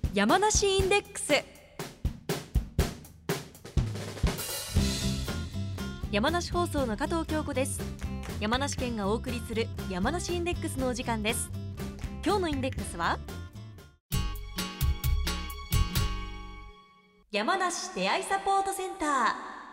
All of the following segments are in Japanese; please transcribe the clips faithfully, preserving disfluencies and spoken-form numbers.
山梨インデックス。山梨放送の加藤京子です。山梨県がお送りする山梨インデックスのお時間です。今日のインデックスは山梨出会いサポートセンター。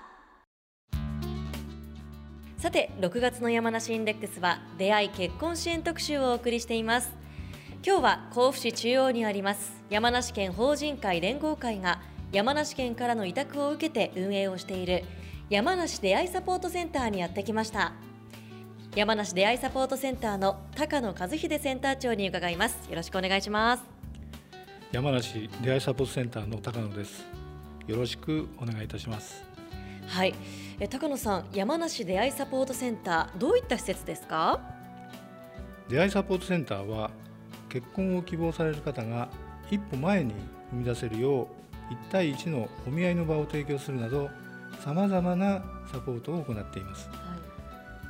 さて、ろくがつの山梨インデックスは出会い結婚支援特集をお送りしています。今日は甲府市中央にあります山梨県法人会連合会が山梨県からの委託を受けて運営をしている山梨出会いサポートセンターにやってきました。山梨出会いサポートセンターの高野和秀センター長に伺います。よろしくお願いします。 山梨出会いサポートセンターの高野です。よろしくお願いいたします。 はい、え高野さん、山梨出会いサポートセンター、どういった施設ですか？ 出会いサポートセンターは結婚を希望される方が一歩前に踏み出せるよういち対いちのお見合いの場を提供するなどさまざまなサポートを行っています。はい、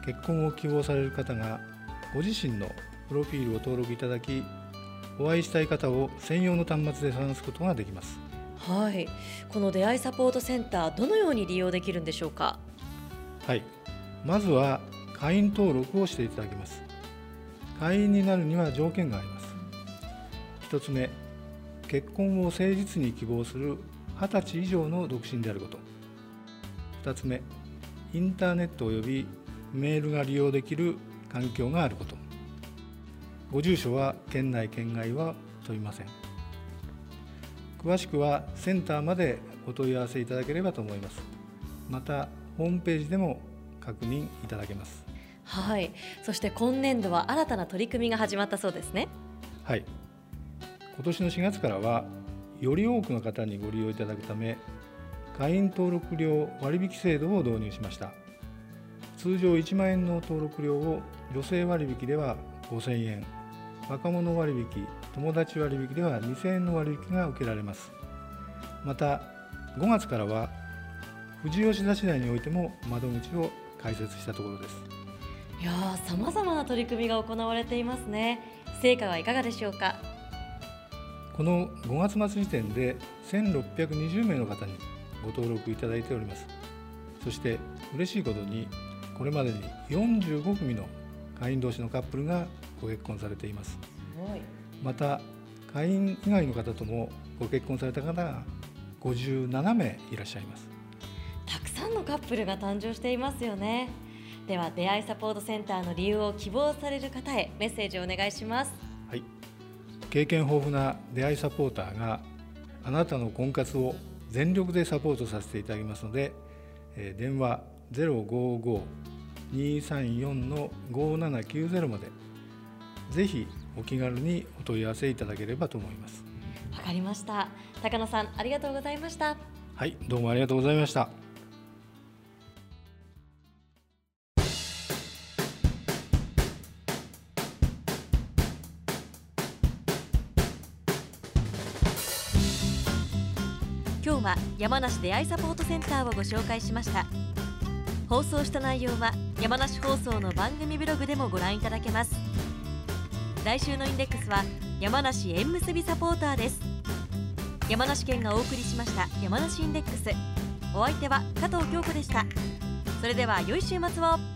結婚を希望される方がご自身のプロフィールを登録いただき、お会いしたい方を専用の端末で探すことができます。 はい、この出会いサポートセンター、どのように利用できるんでしょうか？ はい、まずは会員登録をしていただきます。会員になるには条件があります。一つ目、結婚を誠実に希望するはたち以上の独身であること。二つ目、インターネットおよびメールが利用できる環境があること。ご住所は県内県外は問いません。詳しくはセンターまでお問い合わせいただければと思います。またホームページでも確認いただけます。 はい、そして今年度は新たな取り組みが始まったそうですね。 はい、今年のしがつからはより多くの方にご利用いただくため、会員登録料割引制度を導入しました。通常いちまんえんの登録料を女性割引ではごせんえん、若者割引、友達割引ではにせんえんの割引が受けられます。またごがつからは富士吉田市内においても窓口を開設したところです。 いやー、さまざまな取り組みが行われていますね。成果はいかがでしょうか？ このごがつ末時点でせんろっぴゃくにじゅうめいの方にご登録いただいております。そして嬉しいことに、これまでによんじゅうごくみの会員同士のカップルがご結婚されています。すごい。また会員以外の方ともご結婚された方がごじゅうななめいいらっしゃいます。 たくさんのカップルが誕生していますよね。では、出会いサポートセンターの理由を希望される方へメッセージをお願いします。 はい、経験豊富な出会いサポーターがあなたの婚活を全力でサポートさせていただきますので、えー、電話 ゼロごご にーさんよん ごななきゅうゼロ までぜひお気軽にお問い合わせいただければと思います。 わかりました。高野さん、ありがとうございました。 はい、どうもありがとうございました。 今日は山梨出会いサポートセンターをご紹介しました。放送した内容は山梨放送の番組ブログでもご覧いただけます。来週のインデックスは山梨縁結びサポーターです。山梨県がお送りしました山梨インデックス。お相手は加藤京子でした。それでは良い週末を。